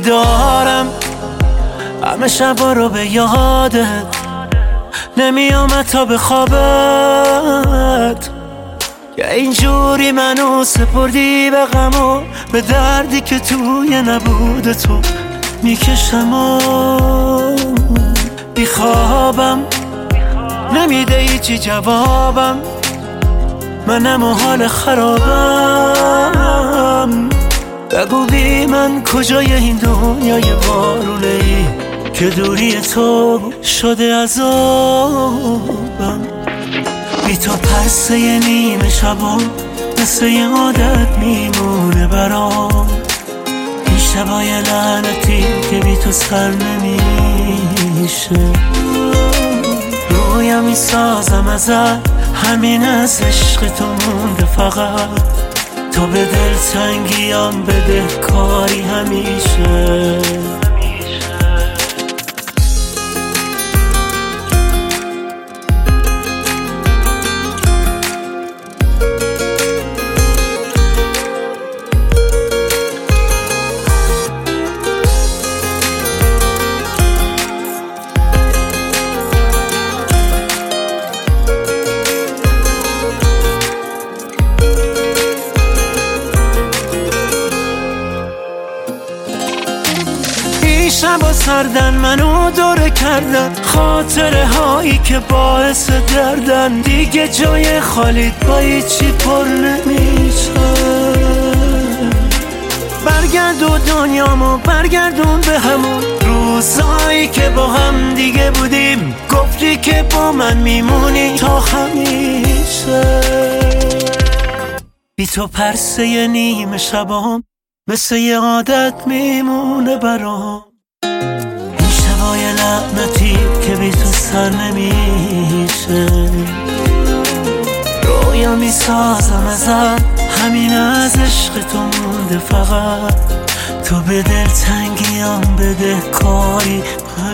دارم همه شبا رو به یادت، نمیام تا به خوابت که اینجوری منو سپردی به غم و به دردی که توی نبود تو میکشم و بیخوابم، نمیده هیچی جوابم، منم و حال خرابم. بگو بی من کجای این دنیای بارونه ای که دوری تو شده عذابم. بی تو پرسه نیمه شبام مثل یه عادت میمونه برام، این شبای لعنتی که بی تو سر نمیشه. رویا میسازم ازت، همین از عشق تو مونده فقط، تو به دلتنگیم بده کاری همیشه. شبا سردن منو دوره کردن، خاطره هایی که باعث دردن، دیگه جای خالیت با هیچی پر نمیشه. برگردون دنیامو برگردون به همون روزایی که با هم دیگه بودیم، گفتی که با من میمونی تا همیشه. بی تو پرسه نیمه شبام مثل یه عادت میمونه برام، این شبای لعنتی که بی تو سر نمیشه. رویا میسازم ازت، همین از عشق تو مونده فقط، تو به دلتنگیم بده کاری